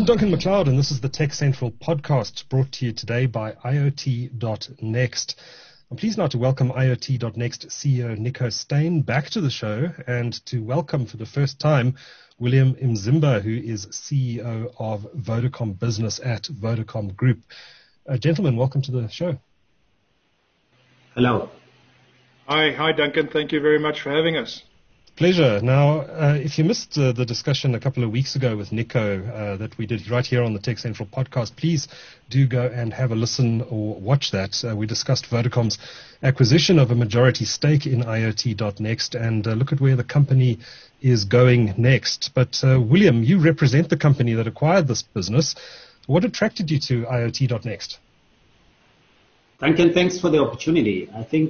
Duncan McLeod, and this is the Tech Central podcast brought to you today by IoT.next. I'm pleased now to welcome IoT.next CEO Nico Steyn back to the show and to welcome for the first time William Mzimba, who is CEO of Vodacom Business at Vodacom Group. Gentlemen, welcome to the show. Hello. Hi, Duncan. Thank you very much for having us. Pleasure. Now, if you missed the discussion a couple of weeks ago with Nico that we did right here on the Tech Central podcast, please do go and have a listen or watch that. We discussed Vodacom's acquisition of a majority stake in IoT.next and look at where the company is going next. But William, you represent the company that acquired this business. What attracted you to IoT.next? Duncan, thanks for the opportunity. I think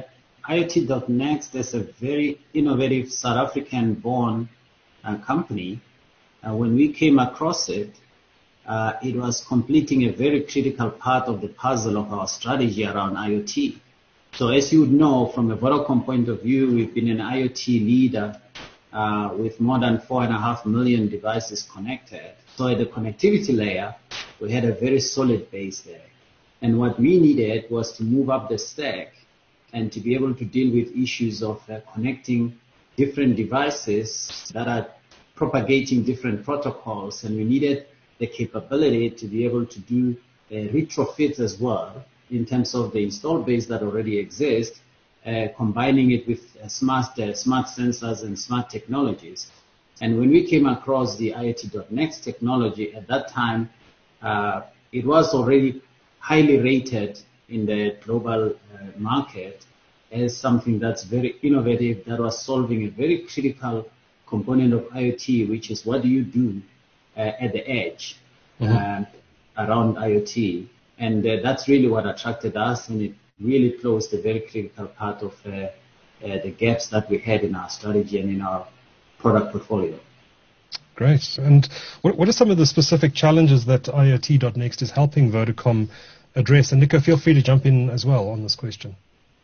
IoT.next is a very innovative South African-born company. When we came across it, it was completing a very critical part of the puzzle of our strategy around IoT. So as you would know, from a Vodacom point of view, we've been an IoT leader with more than 4.5 million devices connected. So at the connectivity layer, we had a very solid base there. And what we needed was to move up the stack and to be able to deal with issues of connecting different devices that are propagating different protocols. And we needed the capability to be able to do retrofits as well in terms of the install base that already exists, combining it with smart sensors and smart technologies. And when we came across the IoT.next technology at that time, it was already highly rated in the global market as something that's very innovative, that was solving a very critical component of IoT, which is what do you do at the edge around IoT. And that's really what attracted us, and it really closed a very critical part of the gaps that we had in our strategy and in our product portfolio. Great. And what are some of the specific challenges that IoT.next is helping Vodacom address? And Nico, feel free to jump in as well on this question.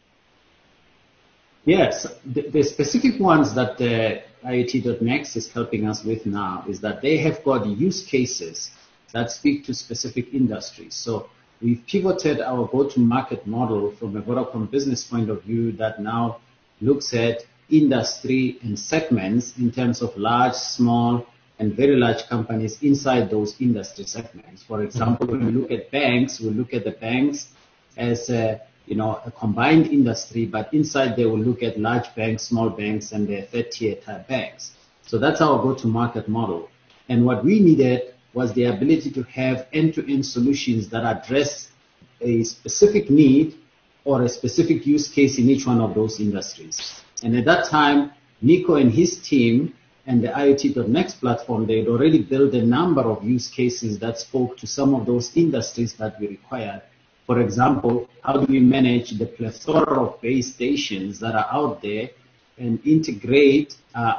Yes, the specific ones that IoT.next is helping us with now is that they have got use cases that speak to specific industries. So we've pivoted our go-to-market model from a Vodacom business point of view that now looks at industry and segments in terms of large, small, and very large companies inside those industry segments. For example, when we look at banks, we look at the banks as a combined industry, but inside they will look at large banks, small banks, and their third-tier type banks. So that's our go-to-market model. And what we needed was the ability to have end-to-end solutions that address a specific need or a specific use case in each one of those industries. And at that time, Nico and his team and the IoT.next platform, they had already built a number of use cases that spoke to some of those industries that we required. For example, how do we manage the plethora of base stations that are out there and integrate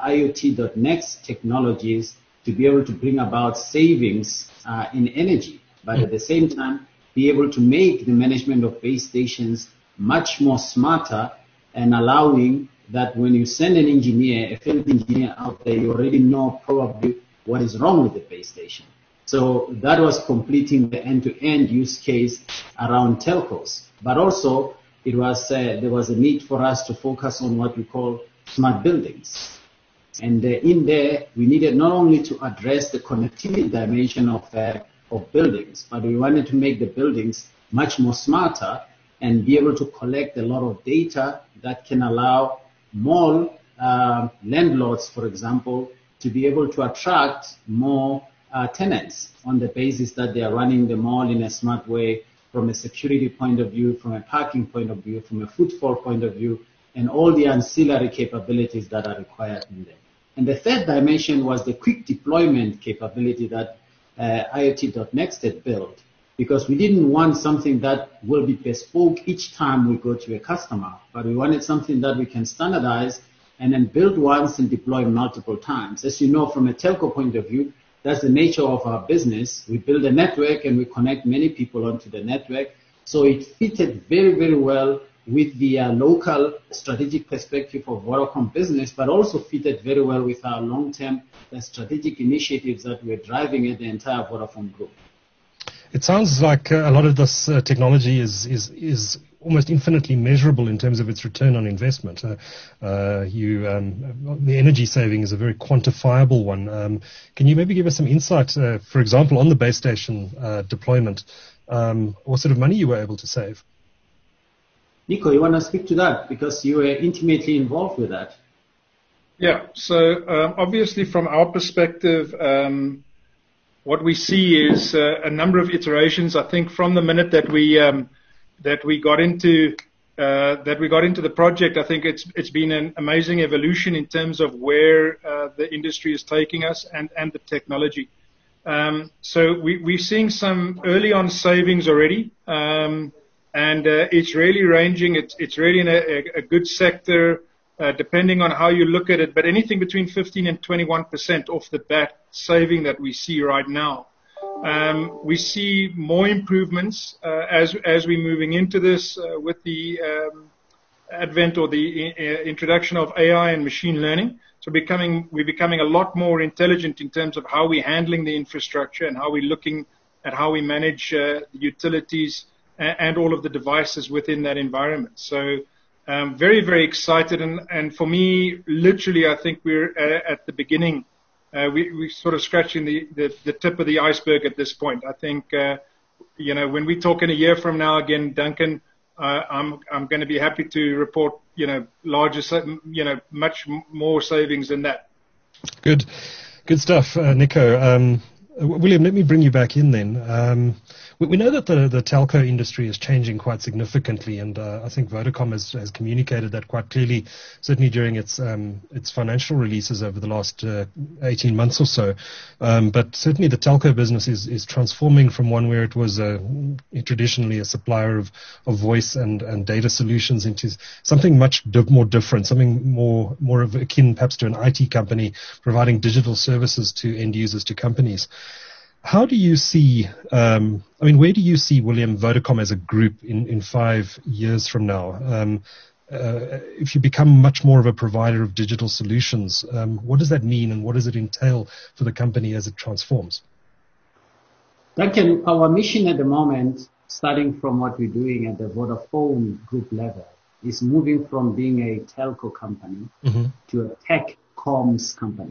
IoT.next technologies to be able to bring about savings in energy, but at the same time, be able to make the management of base stations much more smarter and allowing that when you send an engineer, a field engineer out there, you already know probably what is wrong with the base station. So that was completing the end-to-end use case around telcos. But also, it was there was a need for us to focus on what we call smart buildings. And in there, we needed not only to address the connectivity dimension of buildings, but we wanted to make the buildings much more smarter and be able to collect a lot of data that can allow mall landlords, for example, to be able to attract more tenants on the basis that they are running the mall in a smart way from a security point of view, from a parking point of view, from a footfall point of view, and all the ancillary capabilities that are required in there. And the third dimension was the quick deployment capability that IoT.next had built, because we didn't want something that will be bespoke each time we go to a customer, but we wanted something that we can standardize and then build once and deploy multiple times. As you know, from a telco point of view, that's the nature of our business. We build a network and we connect many people onto the network. So it fitted very, very well with the local strategic perspective of Vodacom Business, but also fitted very well with our long-term strategic initiatives that we're driving at the entire Vodafone Group. It sounds like a lot of this technology is almost infinitely measurable in terms of its return on investment. The energy saving is a very quantifiable one. Can you maybe give us some insight, for example, on the base station deployment, what sort of money you were able to save? Nico, you want to speak to that because you were intimately involved with that? Yeah, so obviously from our perspective, what we see is a number of iterations. I think from the minute that we got into the project, I think it's been an amazing evolution in terms of where the industry is taking us and the technology. So we're seeing some early on savings already, and it's really ranging. It's really in a good sector. Depending on how you look at it, but anything between 15 and 21% off the bat saving that we see right now. We see more improvements as we're moving into this with the advent or the introduction of AI and machine learning. So we're becoming a lot more intelligent in terms of how we're handling the infrastructure and how we're looking at how we manage the utilities and all of the devices within that environment. So very, very excited. And for me, literally, I think we're at the beginning. We're sort of scratching the tip of the iceberg at this point. I think, when we talk in a year from now again, Duncan, I'm going to be happy to report, larger, much more savings than that. Good stuff, Nico. William, let me bring you back in then. We know that the telco industry is changing quite significantly, and I think Vodacom has communicated that quite clearly, certainly during its financial releases over the last 18 months or so. But certainly the telco business is transforming from one where it was traditionally a supplier of voice and data solutions into something much more different, something more of akin perhaps to an IT company providing digital services to end users, to companies. How do you see, where do you see, William, Vodacom as a group in 5 years from now? If you become much more of a provider of digital solutions, what does that mean and what does it entail for the company as it transforms? Duncan, our mission at the moment, starting from what we're doing at the Vodafone Group level, is moving from being a telco company to a tech comms company.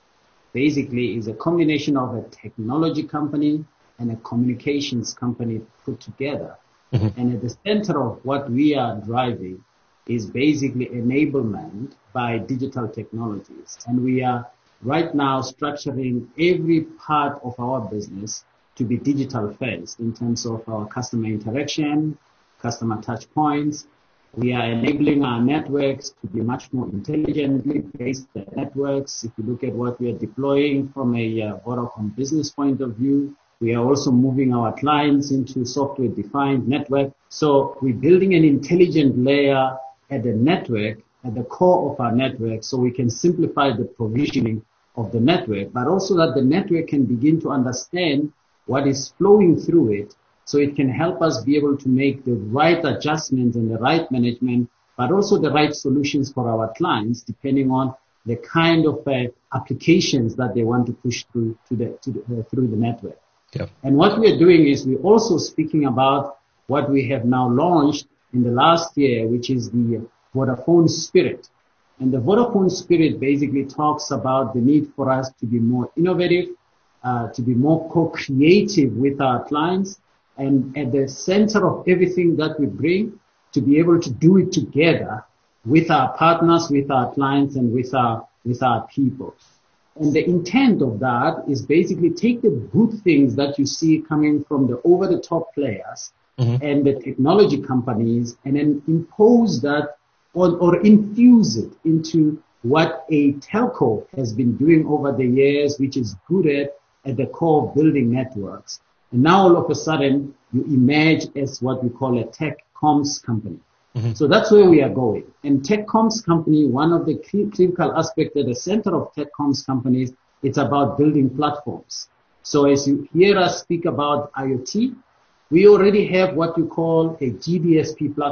Basically is a combination of a technology company and a communications company put together. And at the center of what we are driving is basically enablement by digital technologies. And we are right now structuring every part of our business to be digital first in terms of our customer interaction, customer touch points. We are enabling our networks to be much more intelligently based networks. If you look at what we are deploying from a Vodacom business point of view, we are also moving our clients into software-defined network. So we're building an intelligent layer at the network, at the core of our network, so we can simplify the provisioning of the network, but also that the network can begin to understand what is flowing through it, so it can help us be able to make the right adjustments and the right management, but also the right solutions for our clients, depending on the kind of applications that they want to push through through the network. Yeah. And what we're doing is we're also speaking about what we have now launched in the last year, which is the Vodafone Spirit. And the Vodafone Spirit basically talks about the need for us to be more innovative, to be more co-creative with our clients, and at the center of everything that we bring, to be able to do it together with our partners, with our clients, and with our people. And the intent of that is basically take the good things that you see coming from the over-the-top players and the technology companies, and then impose that or infuse it into what a telco has been doing over the years, which is good at the core of building networks. And now all of a sudden, you emerge as what we call a tech comms company. So that's where we are going. And tech comms company, one of the critical aspects at the center of tech comms companies, it's about building platforms. So as you hear us speak about IoT, we already have what we call a GDSP platform.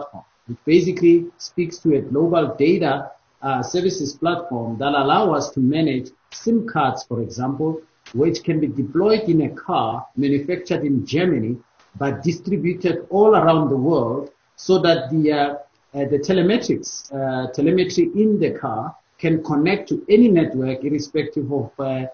which basically speaks to a global data services platform that allow us to manage SIM cards, for example, which can be deployed in a car manufactured in Germany, but distributed all around the world so that the telemetry in the car can connect to any network irrespective of,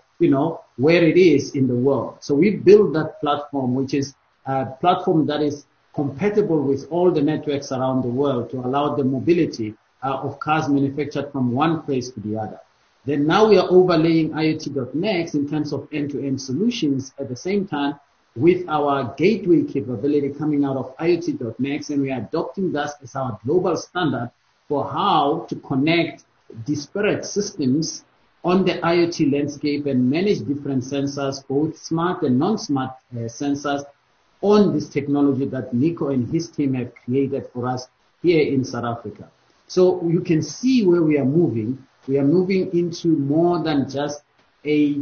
where it is in the world. So we built that platform, which is a platform that is compatible with all the networks around the world to allow the mobility of cars manufactured from one place to the other. Then now we are overlaying IoT.Next in terms of end-to-end solutions at the same time with our gateway capability coming out of IoT.Next, and we are adopting that as our global standard for how to connect disparate systems on the IoT landscape and manage different sensors, both smart and non-smart sensors, on this technology that Nico and his team have created for us here in South Africa. So you can see where we are moving. We are moving into more than just a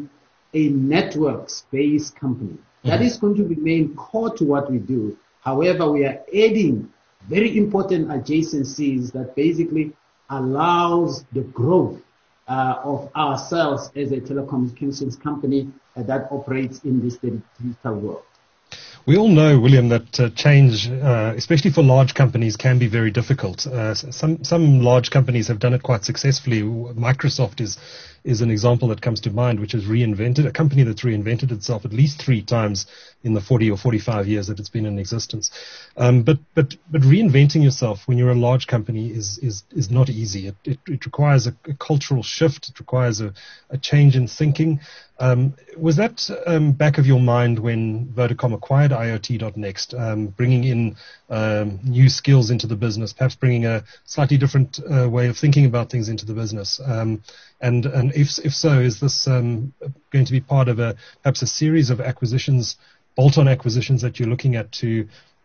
networks-based company. Mm-hmm. That is going to remain core to what we do. However, we are adding very important adjacencies that basically allows the growth of ourselves as a telecommunications company that operates in this digital world. We all know, William, that change, especially for large companies, can be very difficult. Some large companies have done it quite successfully. Microsoft is an example that comes to mind, which has reinvented, a company that's reinvented itself at least 3 times in the 40 or 45 years that it's been in existence. But reinventing yourself when you're a large company is not easy. It requires a cultural shift. It requires a change in thinking. Was that back of your mind when Vodacom acquired IoT.Next, bringing in new skills into the business, perhaps bringing a slightly different way of thinking about things into the business? And if so, is this going to be part of perhaps a series of acquisitions, bolt-on acquisitions that you're looking at to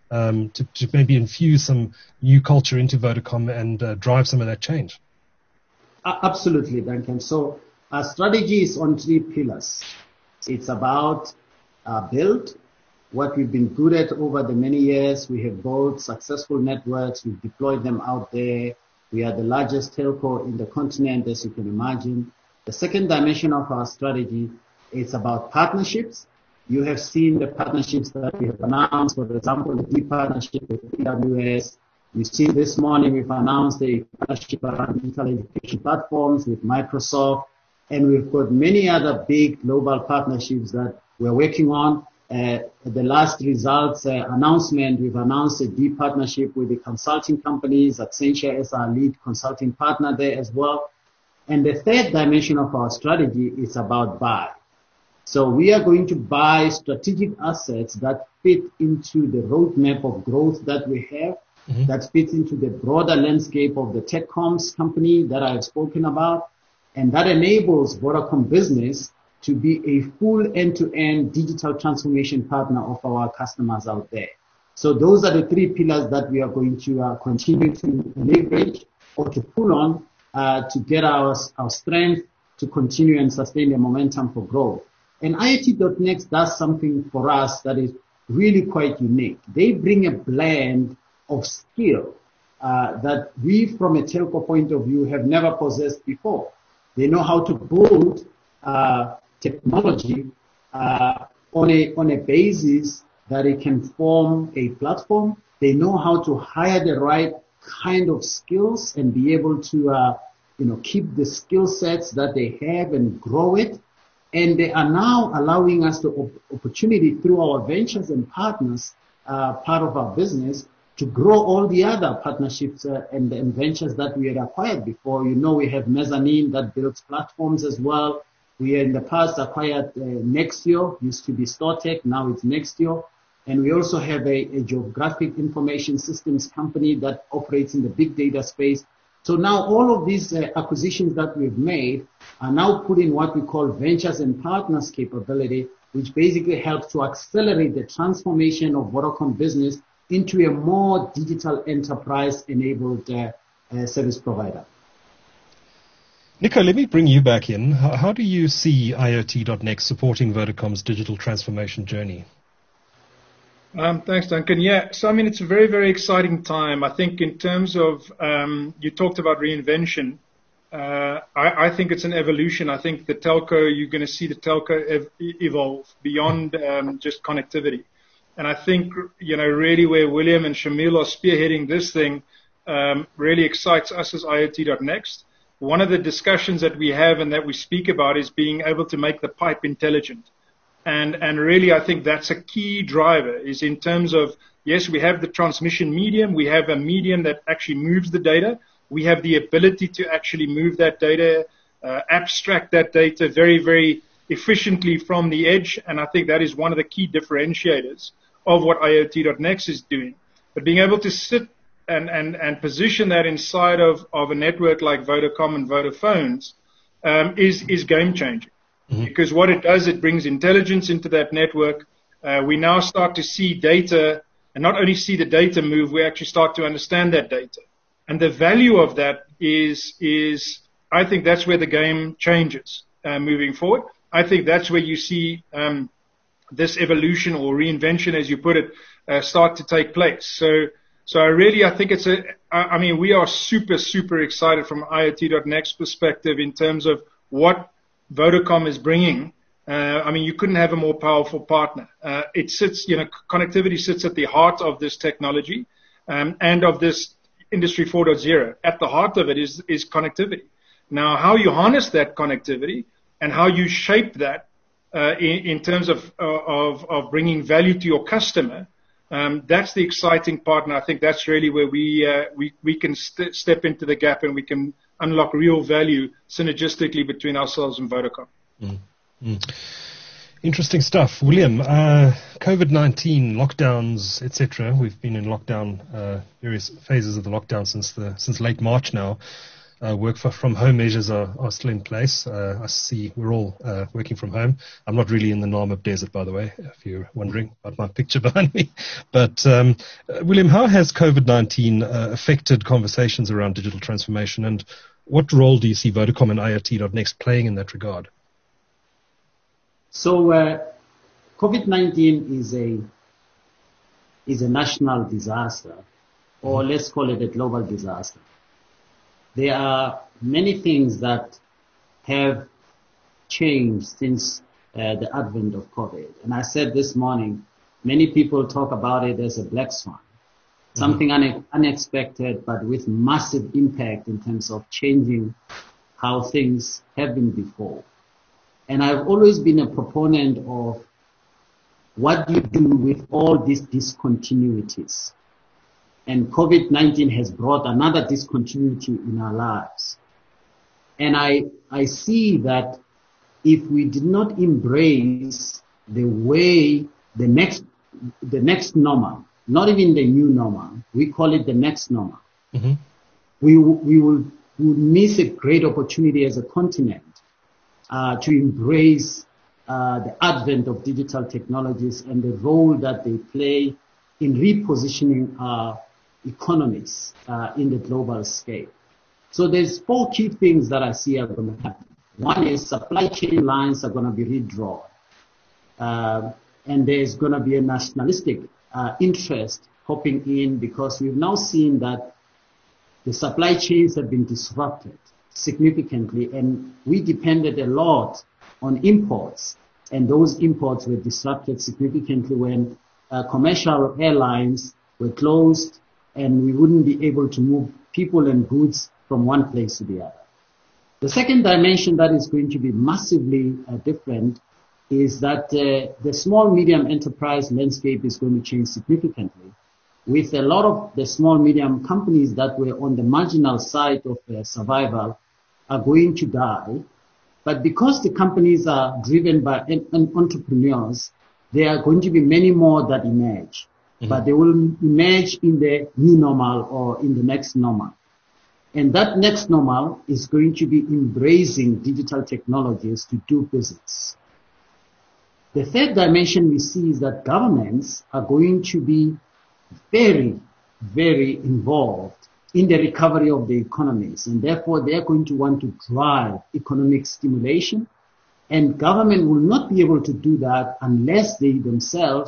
maybe infuse some new culture into Vodacom and drive some of that change? Absolutely, Duncan. So our strategy is on 3 pillars. It's about build, what we've been good at over the many years. We have built successful networks. We've deployed them out there. We are the largest telco in the continent, as you can imagine. The second dimension of our strategy is about partnerships. You have seen the partnerships that we have announced, for example, the deep partnership with AWS. You see this morning we've announced a partnership around digital education platforms with Microsoft, and we've got many other big global partnerships that we're working on. The last results announcement, we've announced a deep partnership with the consulting companies, Accenture as our lead consulting partner there as well. And the third dimension of our strategy is about buy. So we are going to buy strategic assets that fit into the roadmap of growth that we have, mm-hmm. that fit into the broader landscape of the TechComs company that I've spoken about, and that enables Vodacom Business to be a full end-to-end digital transformation partner of our customers out there. So those are the 3 pillars that we are going to continue to leverage or to pull on to get our strength to continue and sustain the momentum for growth. And IoT.Next does something for us that is really quite unique. They bring a blend of skill that we, from a telco point of view, have never possessed before. They know how to build technology on a basis that it can form a platform. They know how to hire the right kind of skills and be able to keep the skill sets that they have and grow it. And they are now allowing us the opportunity through our ventures and partners, part of our business, to grow all the other partnerships and ventures that we had acquired before. We have Mezzanine that builds platforms as well. We in the past acquired Nextio, used to be StoreTech, now it's Nextio. And we also have a geographic information systems company that operates in the big data space. So now all of these acquisitions that we've made are now put in what we call ventures and partners capability, which basically helps to accelerate the transformation of Vodacom Business into a more digital enterprise-enabled service provider. Nico, let me bring you back in. How do you see IoT.Next supporting Vodacom's digital transformation journey? Thanks, Duncan. Yeah, so I mean, it's a very, very exciting time. I think in terms of, you talked about reinvention. I think it's an evolution. I think you're going to see the telco evolve beyond just connectivity. And I think, really where William and Shamil are spearheading this thing really excites us as IoT.next. One of the discussions that we have and that we speak about is being able to make the pipe intelligent. And really, I think that's a key driver, is in terms of, yes, we have the transmission medium. We have a medium that actually moves the data. We have the ability to actually move that data, abstract that data very, very efficiently from the edge. And I think that is one of the key differentiators of what IoT.next is doing. But being able to sit and position that inside of a network like Vodacom and Vodafone's is game changing. Mm-hmm. Because what it does, it brings intelligence into that network. We now start to see data, and not only see the data move, we actually start to understand that data. And the value of that is I think that's where the game changes moving forward. I think that's where you see this evolution or reinvention, as you put it, start to take place. So I think we are super, super excited from IoT.next perspective in terms of what Vodacom is bringing. You couldn't have a more powerful partner. Connectivity sits at the heart of this technology and of this Industry 4.0. At the heart of it is connectivity. Now, how you harness that connectivity and how you shape that in terms of bringing value to your customer, that's the exciting part, and I think that's really where we can step into the gap and we can unlock real value synergistically between ourselves and Vodacom. Interesting stuff. William, COVID-19, lockdowns, etc. We've been in lockdown, various phases of the lockdown since late March now. Work from home measures are still in place. I see we're all working from home. I'm not really in the Namib Desert, by the way, if you're wondering about my picture behind me. But William, how has COVID-19 affected conversations around digital transformation, and what role do you see Vodacom and IoT.next playing in that regard? So COVID-19 is a national disaster, or let's call it a global disaster. There are many things that have changed since the advent of COVID. And I said this morning, many people talk about it as a black swan, something unexpected, but with massive impact in terms of changing how things have been before. And I've always been a proponent of what do you do with all these discontinuities. And COVID-19 has brought another discontinuity in our lives. And I see that if we did not embrace the way the next normal, not even the new normal, we call it the next normal, we will miss a great opportunity as a continent to embrace the advent of digital technologies and the role that they play in repositioning our economies in the global scale. So there's 4 key things that I see are going to happen. One is supply chain lines are going to be redrawn. And there's going to be a nationalistic interest hopping in, because we've now seen that the supply chains have been disrupted significantly, and we depended a lot on imports, and those imports were disrupted significantly when commercial airlines were closed, and we wouldn't be able to move people and goods from one place to the other. The second dimension that is going to be massively different is that the small medium enterprise landscape is going to change significantly, with a lot of the small medium companies that were on the marginal side of survival are going to die. But because the companies are driven by entrepreneurs, there are going to be many more that emerge. But they will emerge in the new normal or in the next normal. And that next normal is going to be embracing digital technologies to do business. The third dimension we see is that governments are going to be very, very involved in the recovery of the economies. And therefore, they are going to want to drive economic stimulation. And government will not be able to do that unless they themselves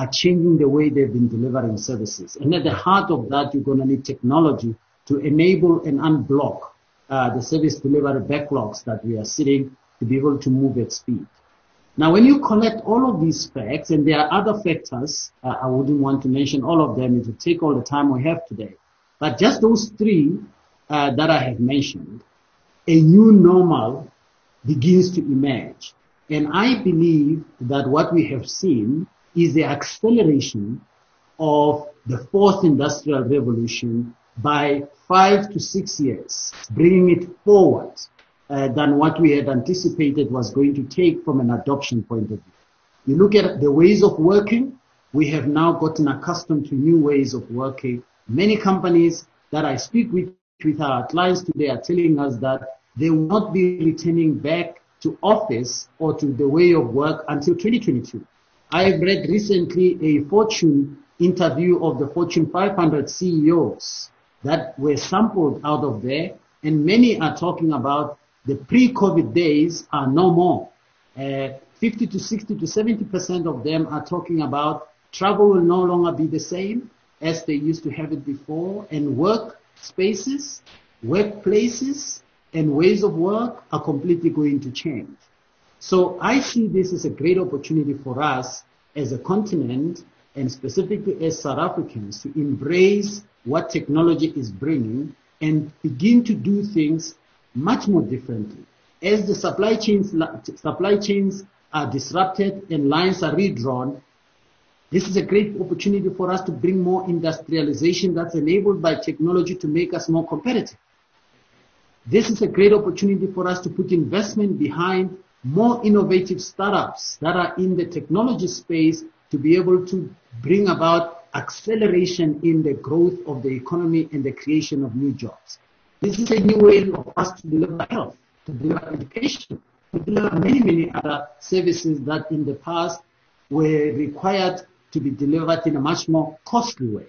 are changing the way they've been delivering services. And at the heart of that, you're going to need technology to enable and unblock the service delivery backlogs that we are sitting to be able to move at speed. Now, when you collect all of these facts, and there are other factors, I wouldn't want to mention all of them, it would take all the time we have today. But just those three that I have mentioned, a new normal begins to emerge. And I believe that what we have seen is the acceleration of the fourth industrial revolution by 5 to 6 years, bringing it forward than what we had anticipated was going to take from an adoption point of view. You look at the ways of working, we have now gotten accustomed to new ways of working. Many companies that I speak with our clients today are telling us that they will not be returning back to office or to the way of work until 2022. I have read recently a Fortune interview of the Fortune 500 CEOs that were sampled out of there, and many are talking about the pre-COVID days are no more. 50 to 60 to 70% of them are talking about travel will no longer be the same as they used to have it before, and work spaces, workplaces, and ways of work are completely going to change. So I see this as a great opportunity for us as a continent, and specifically as South Africans, to embrace what technology is bringing and begin to do things much more differently. As the supply chains are disrupted and lines are redrawn, this is a great opportunity for us to bring more industrialization that's enabled by technology to make us more competitive. This is a great opportunity for us to put investment behind more innovative startups that are in the technology space to be able to bring about acceleration in the growth of the economy and the creation of new jobs. This is a new way of us to deliver health, to deliver education, to deliver many other services that in the past were required to be delivered in a much more costly way.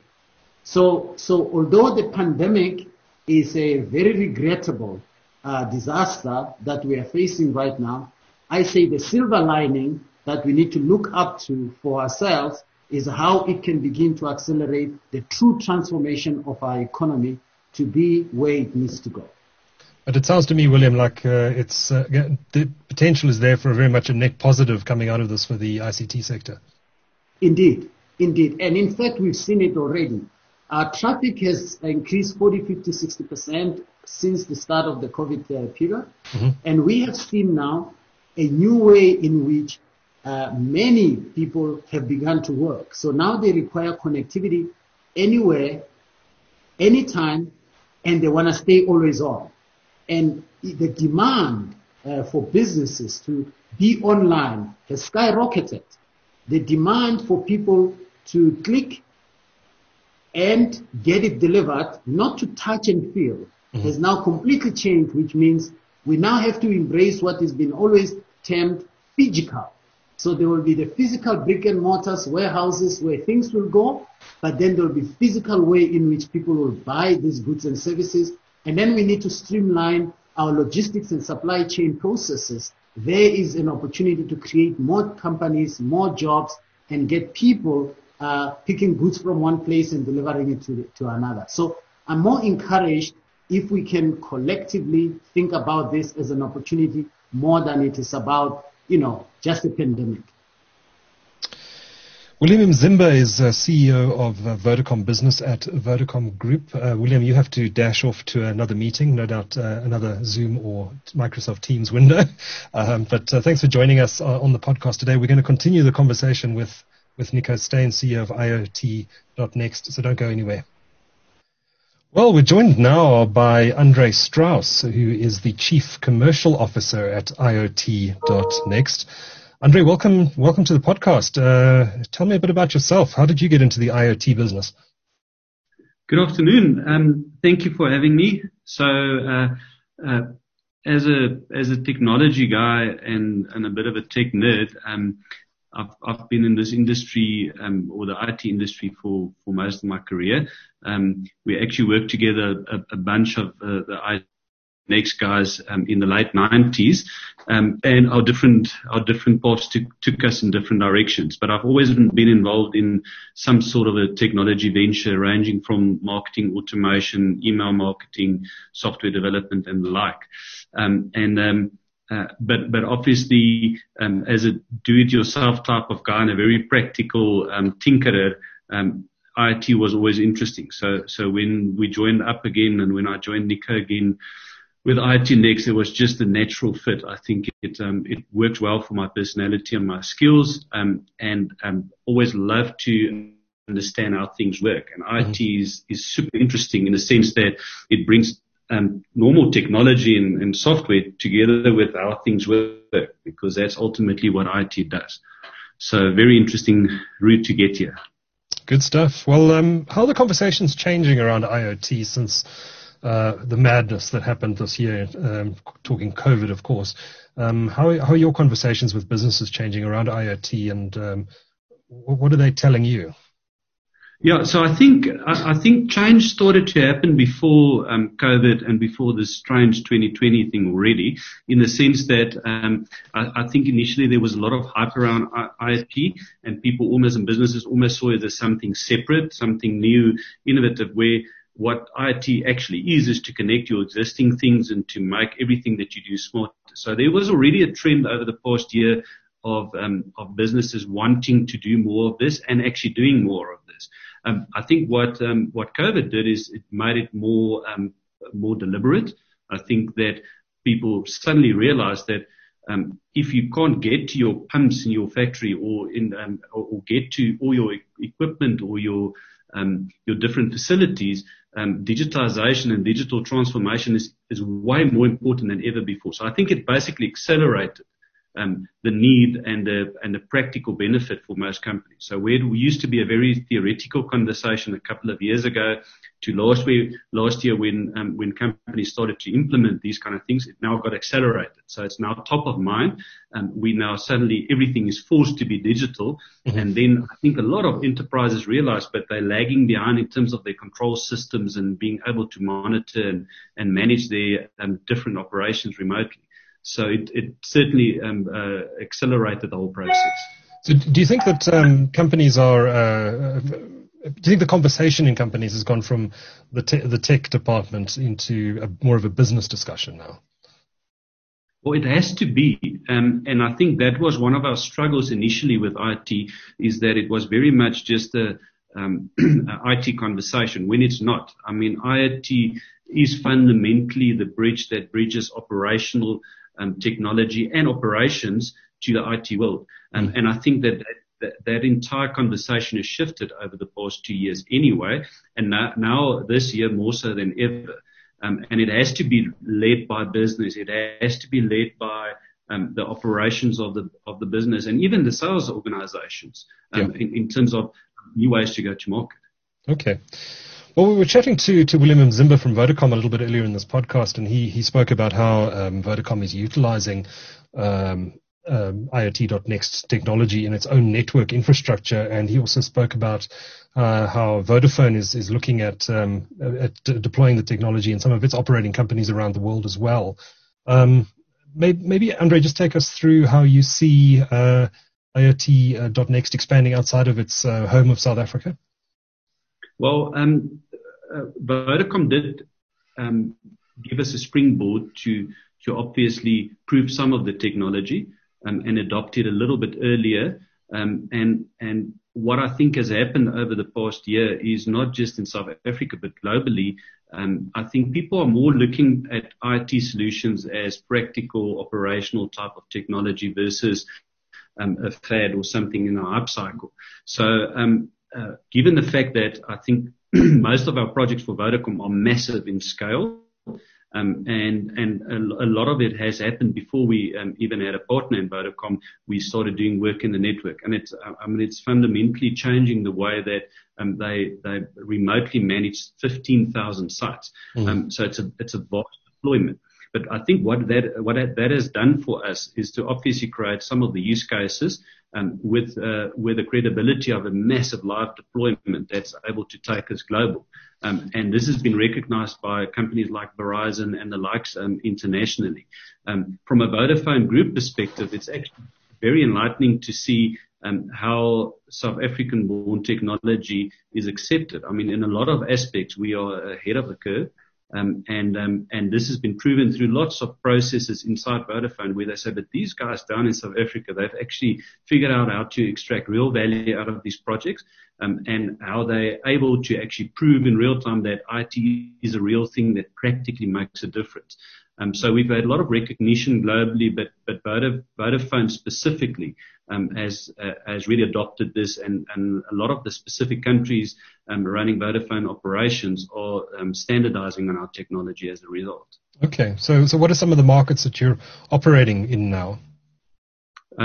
So although the pandemic is a very regrettable disaster that we are facing right now, I say the silver lining that we need to look up to for ourselves is how it can begin to accelerate the true transformation of our economy to be where it needs to go. But it sounds to me, William, like the potential is there for very much a net positive coming out of this for the ICT sector. Indeed. And in fact, we've seen it already. Our traffic has increased 40, 50, 60% since the start of the COVID period. Mm-hmm. And we have seen now a new way in which many people have begun to work. So now they require connectivity anywhere, anytime, and they want to stay always on. And the demand for businesses to be online has skyrocketed. The demand for people to click and get it delivered, not to touch and feel, mm-hmm. has now completely changed, which means we now have to embrace what has been always termed physical. So there will be the physical brick and mortars, warehouses where things will go, but then there will be physical way in which people will buy these goods and services. And then we need to streamline our logistics and supply chain processes. There is an opportunity to create more companies, more jobs, and get people picking goods from one place and delivering it to another. So I'm more encouraged if we can collectively think about this as an opportunity more than it is about, just a pandemic. William Mzimba is CEO of Vodacom Business at Vodacom Group. William, you have to dash off to another meeting, no doubt another Zoom or Microsoft Teams window. But thanks for joining us on the podcast today. We're going to continue the conversation with Nico Steyn, CEO of IoT.next, so don't go anywhere. Well, we're joined now by Andre Strauss, who is the Chief Commercial Officer at IoT.next. Andre, welcome to the podcast. Tell me a bit about yourself. How did you get into the IoT business? Good afternoon. Thank you for having me. So, as a technology guy and a bit of a tech nerd, I've been in this industry, or the IT industry for most of my career. We actually worked together a bunch of the Next guys in the late 90s, and our different paths took us in different directions. But I've always been involved in some sort of a technology venture, ranging from marketing, automation, email marketing, software development, and the like. But obviously, as a do-it-yourself type of guy and a very practical tinkerer, IoT was always interesting. So when we joined up again, and when I joined Nico again with IoT Next, it was just a natural fit. I think it worked well for my personality and my skills, and always loved to understand how things work. And IoT is super interesting in the sense that it brings normal technology and software together with how things work, because that's ultimately what IoT does. So very interesting route to get here. Good stuff. Well, how are the conversations changing around IoT since the madness that happened this year, talking COVID, of course? How are your conversations with businesses changing around IoT, and what are they telling you? Yeah, so I think change started to happen before COVID and before this strange 2020 thing already, in the sense that I think initially there was a lot of hype around IoT, and people and businesses almost saw it as something separate, something new, innovative, where what IoT actually is to connect your existing things and to make everything that you do smarter. So there was already a trend over the past year of businesses wanting to do more of this and actually doing more of this. I think what COVID did is it made it more deliberate. I think that people suddenly realized that if you can't get to your pumps in your factory or get to all your equipment or your different facilities, digitization and digital transformation is way more important than ever before. So I think it basically accelerated the need and the practical benefit for most companies. So where we used to be a very theoretical conversation a couple of years ago to last year when companies started to implement these kind of things, it now got accelerated. So it's now top of mind, and we now suddenly everything is forced to be digital. Mm-hmm. And then I think a lot of enterprises realize, but they're lagging behind in terms of their control systems and being able to monitor and manage their different operations remotely. So it certainly accelerated the whole process. So do you think that companies are? Do you think the conversation in companies has gone from the tech department into more of a business discussion now? Well, it has to be, and I think that was one of our struggles initially with IT, is that it was very much just a IT conversation when it's not. I mean, IoT is fundamentally the bridge that bridges operational technology and operations to the IT world. And I think that entire conversation has shifted over the past 2 years anyway, and now this year more so than ever. And it has to be led by business. It has to be led by the operations of the business and even the sales organizations in terms of new ways to go to market. Okay. Well, we were chatting to William Mzimba from Vodacom a little bit earlier in this podcast, and he spoke about how Vodacom is utilizing IoT.Next technology in its own network infrastructure, and he also spoke about how Vodafone is looking at deploying the technology in some of its operating companies around the world as well. Maybe, Andre, just take us through how you see IoT.Next expanding outside of its home of South Africa. Well, Vodacom did give us a springboard to obviously prove some of the technology and adopt it a little bit earlier. And what I think has happened over the past year is not just in South Africa but globally. I think people are more looking at IT solutions as practical, operational type of technology versus a fad or something in our upcycle. So given the fact that I think most of our projects for Vodacom are massive in scale, and a lot of it has happened before we even had a partner in Vodacom. We started doing work in the network, and it's fundamentally changing the way that they remotely manage 15,000 sites. So it's a vast deployment. But I think what that has done for us is to obviously create some of the use cases with the credibility of a massive live deployment that's able to take us global. And this has been recognized by companies like Verizon and the likes internationally. From a Vodafone Group perspective, it's actually very enlightening to see how South African-born technology is accepted. I mean, in a lot of aspects, we are ahead of the curve. And this has been proven through lots of processes inside Vodafone where they say, but these guys down in South Africa, they've actually figured out how to extract real value out of these projects, and how they're able to actually prove in real time that IT is a real thing that practically makes a difference. So we've had a lot of recognition globally, but Vodafone specifically has really adopted this, and a lot of the specific countries running Vodafone operations are standardizing on our technology as a result. Okay, so what are some of the markets that you're operating in now? I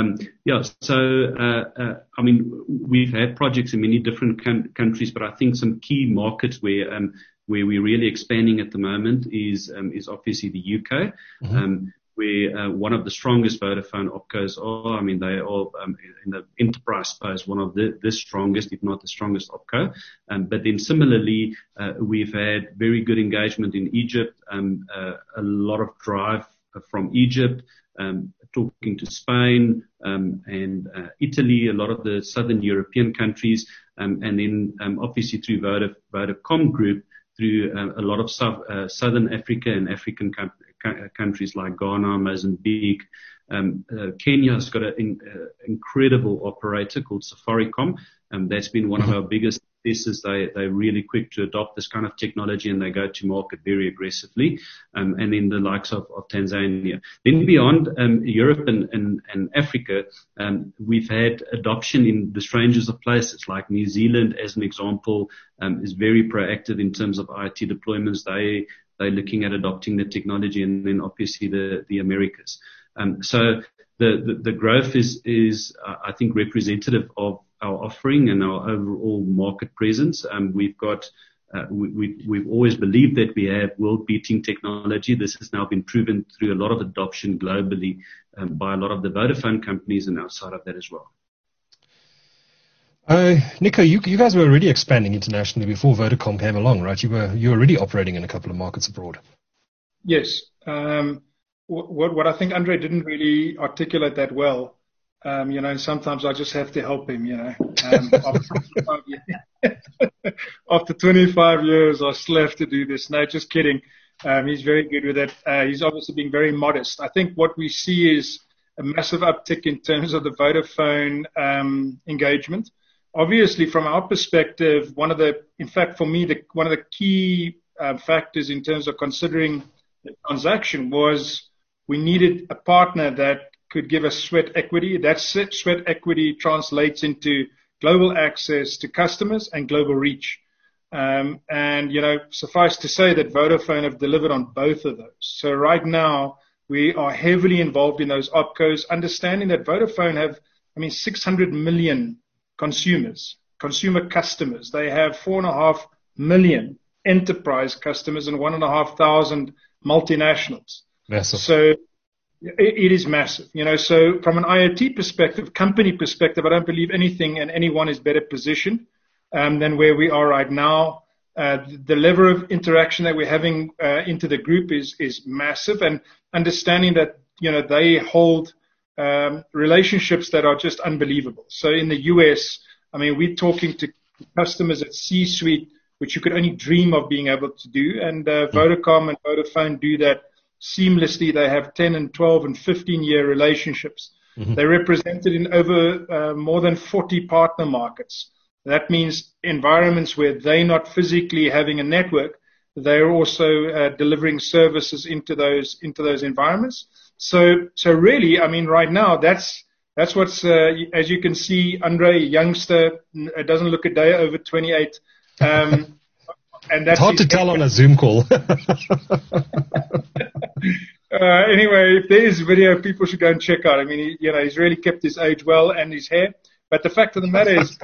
mean, we've had projects in many different countries, but I think some key markets where we're really expanding at the moment is obviously the UK, where one of the strongest Vodafone opcos are. I mean, they are in the enterprise space one of the strongest, if not the strongest opco. But then similarly, we've had very good engagement in Egypt, a lot of drive from Egypt, talking to Spain and Italy, a lot of the southern European countries, and then obviously through Vodacom Group, through a lot of southern Africa and African countries like Ghana, Mozambique. Kenya's got an incredible operator called Safaricom. That's been one of our biggest successes. They're really quick to adopt this kind of technology, and they go to market very aggressively. And then the likes of Tanzania. Then beyond Europe and Africa, we've had adoption in the strangest of places, like New Zealand, as an example, is very proactive in terms of IT deployments. They're looking at adopting the technology, and then obviously the Americas. So the growth is I think representative of our offering and our overall market presence. We've always believed that we have world-beating technology. This has now been proven through a lot of adoption globally by a lot of the Vodafone companies and outside of that as well. Nico, you guys were already expanding internationally before Vodacom came along, right? You were already operating in a couple of markets abroad. Yes. What I think Andre didn't really articulate that well, and sometimes I just have to help him, After 25 years, I still have to do this. No, just kidding. He's very good with it. He's obviously being very modest. I think what we see is a massive uptick in terms of the Vodafone engagement. Obviously, from our perspective, one of the key factors in terms of considering the transaction was we needed a partner that could give us sweat equity. That sweat equity translates into global access to customers and global reach. And suffice to say that Vodafone have delivered on both of those. So right now, we are heavily involved in those opcos, understanding that Vodafone have, 600 million consumer customers. They have 4.5 million enterprise customers and 1,500 multinationals. Massive. So it is massive. So from an IoT perspective, company perspective, I don't believe anything and anyone is better positioned than where we are right now. The level of interaction that we're having into the group is massive, and understanding that they hold relationships that are just unbelievable. So in the US, we're talking to customers at C-suite, which you could only dream of being able to do, and Vodacom and Vodafone do that seamlessly. They have 10 and 12 and 15-year relationships. Mm-hmm. They're represented in over more than 40 partner markets. That means environments where they're not physically having a network, they're also delivering services into those environments. So really, right now, that's what's, as you can see, Andre, youngster, doesn't look a day over 28. And that's it's hard to tell on a Zoom call. Anyway, if there is video, people should go and check out. He's really kept his age well and his hair. But the fact of the matter is,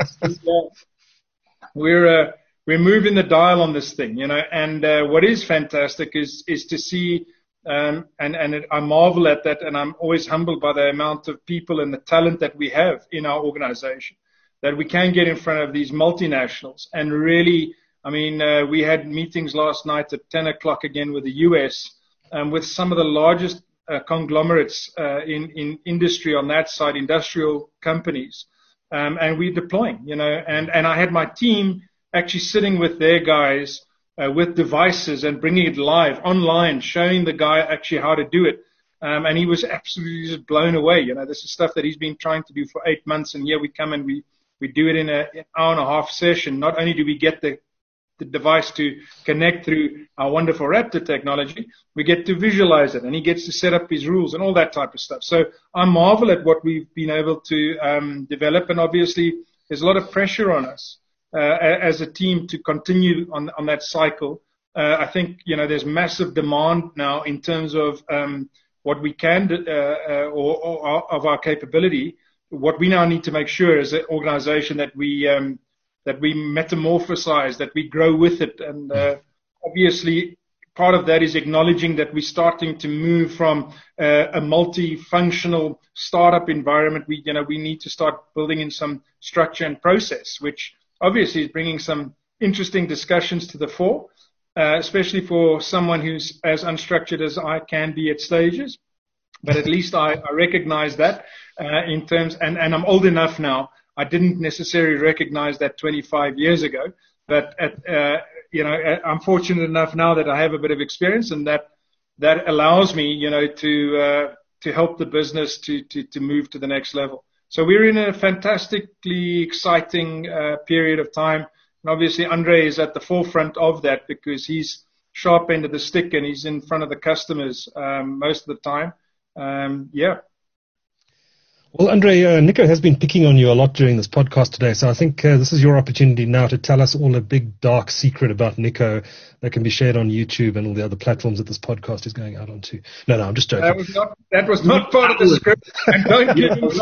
we're moving the dial on this thing, and what is fantastic is to see I marvel at that, and I'm always humbled by the amount of people and the talent that we have in our organization, that we can get in front of these multinationals and really, I mean, we had meetings last night at 10 o'clock again with the US, with some of the largest conglomerates in industry on that side, industrial companies, and we're deploying, and I had my team actually sitting with their guys with devices and bringing it live online, showing the guy actually how to do it, and he was absolutely just blown away. This is stuff that he's been trying to do for 8 months, and here we come and we do it in an hour and a half session. Not only do we get the device to connect through our wonderful Raptor technology, we get to visualize it, and he gets to set up his rules and all that type of stuff. So I marvel at what we've been able to develop, and obviously there's a lot of pressure on us as a team to continue on that cycle. I think there's massive demand now in terms of what we can or of our capability. What we now need to make sure as an organization that we metamorphosize, that we grow with it. And obviously part of that is acknowledging that we're starting to move from a multifunctional startup environment. We need to start building in some structure and process, which obviously is bringing some interesting discussions to the fore, especially for someone who's as unstructured as I can be at stages. But at least I recognize that in terms, and I'm old enough now. I didn't necessarily recognize that 25 years ago, but I'm fortunate enough now that I have a bit of experience, and that allows me, to help the business to move to the next level. So we're in a fantastically exciting period of time, and obviously Andre is at the forefront of that because he's sharp end of the stick and he's in front of the customers most of the time. Well, Andre, Nico has been picking on you a lot during this podcast today, so I think this is your opportunity now to tell us all a big dark secret about Nico that can be shared on YouTube and all the other platforms that this podcast is going out onto. No, I'm just joking. That was not part of the script. And don't give him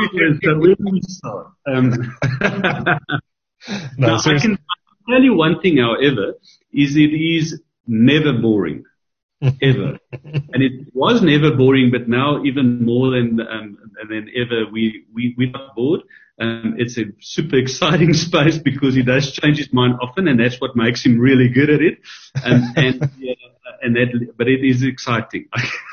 No, I can tell you one thing, however, is it is never boring. Ever. And it was never boring, but now even more than ever, we're not bored. It's a super exciting space because he does change his mind often, and that's what makes him really good at it. But it is exciting.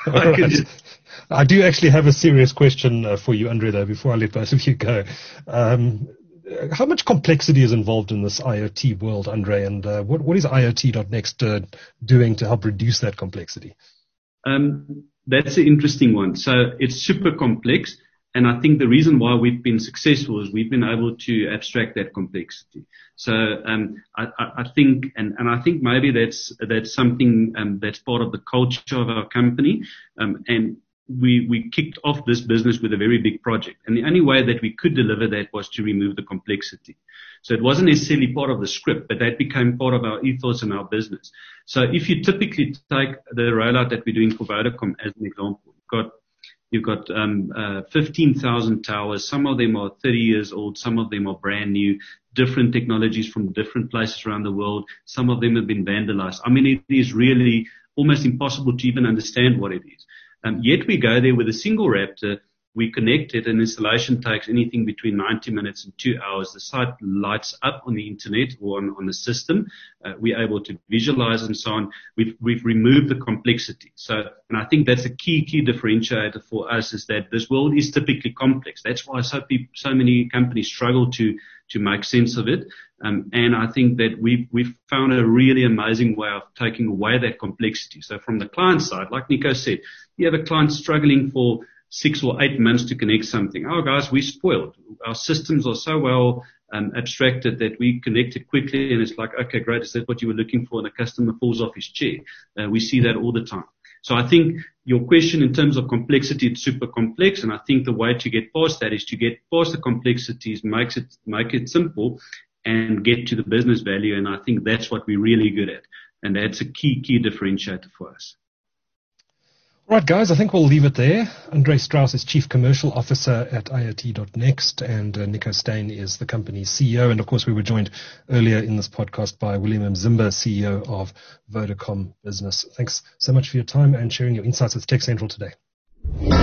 I do actually have a serious question for you, Andre, though, before I let both of you go. How much complexity is involved in this IoT world, Andre, and what is IoT.next doing to help reduce that complexity? That's an interesting one. So it's super complex, and I think the reason why we've been successful is we've been able to abstract that complexity. So I think, and I think maybe that's something that's part of the culture of our company, and we kicked off this business with a very big project. And the only way that we could deliver that was to remove the complexity. So it wasn't necessarily part of the script, but that became part of our ethos and our business. So if you typically take the rollout that we're doing for Vodacom as an example, you've got 15,000 towers. Some of them are 30 years old. Some of them are brand new, different technologies from different places around the world. Some of them have been vandalized. I mean, it is really almost impossible to even understand what it is. Yet we go there with a single Raptor, we connect it, and installation takes anything between 90 minutes and 2 hours. The site lights up on the internet or on the system. We're able to visualize and so on. We've removed the complexity. So, and I think that's a key differentiator for us, is that this world is typically complex. That's why so many companies struggle to make sense of it. And I think that we've found a really amazing way of taking away that complexity. So from the client side, like Nico said, you have a client struggling for 6 or 8 months to connect something. Oh, guys, we're spoiled. Our systems are so well abstracted that we connect it quickly, and it's like, okay, great, is that what you were looking for? And the customer falls off his chair. We see that all the time. So I think your question in terms of complexity, it's super complex, and I think the way to get past that is to get past the complexities, make it simple, and get to the business value. And I think that's what we're really good at, and that's a key differentiator for us. Right, guys, I think we'll leave it there. Andre Strauss is Chief Commercial Officer at IoT.next, and Nico Steyn is the company's CEO. And, of course, we were joined earlier in this podcast by William Mzimba, CEO of Vodacom Business. Thanks so much for your time and sharing your insights with Tech Central today.